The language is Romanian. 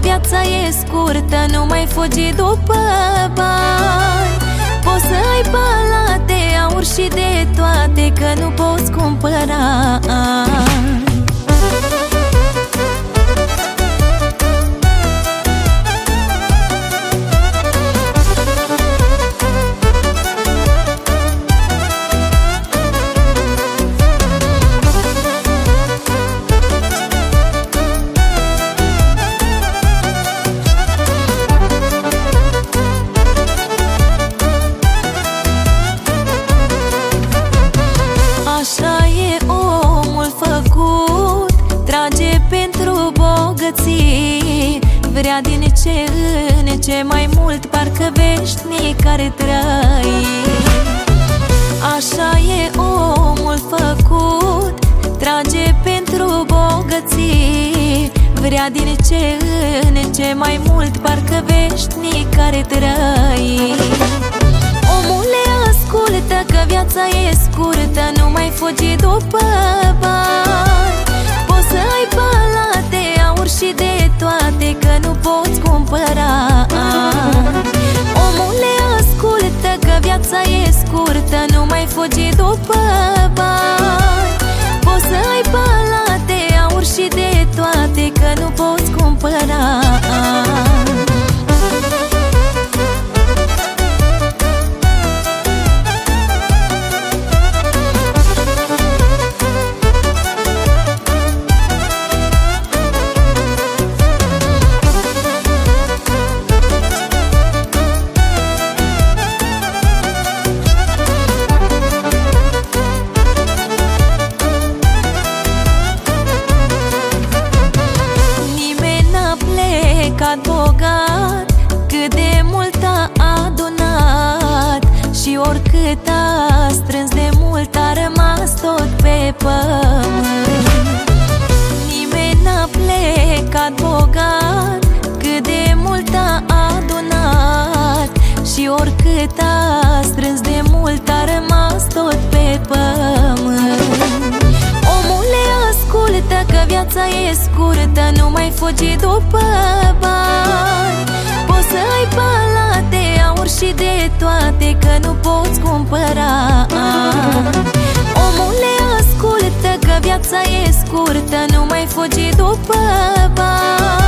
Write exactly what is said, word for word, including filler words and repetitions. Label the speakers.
Speaker 1: viața e scurtă, nu mai fugi după bani. Poți să ai palate, aur și de toate, că nu poți cumpăra. Așa e omul făcut, trage pentru bogății, vrea din ce în ce mai mult, parcă veșnic ar trăi. Așa e omul făcut, trage pentru bogății, vrea din ce în ce mai mult, parcă veșnic ar trăi. Omule, ascultă că viața e scurtă, nu mai fugi după bani. Poți să ai palate, aur și de toate, că nu poți cumpăra. Omule, ascultă că viața e scurtă, nu mai fugi după bani. Poți să ai palate, aur și de toate, că nu poți cumpăra. Plecat bogat, cât de mult a adunat, și oricât a strâns de mult, a rămas tot pe pământ. Nimeni n-a plecat bogat, cât de mult a adunat, și oricât a strâns de mult, a rămas tot pe pământ. Omule, ascultă că viața e scurtă, nu mai fugi după bani. Poți să ai palate, aur și de toate, că nu poți cumpăra. Omule, ascultă că viața e scurtă, nu mai fugi după bani.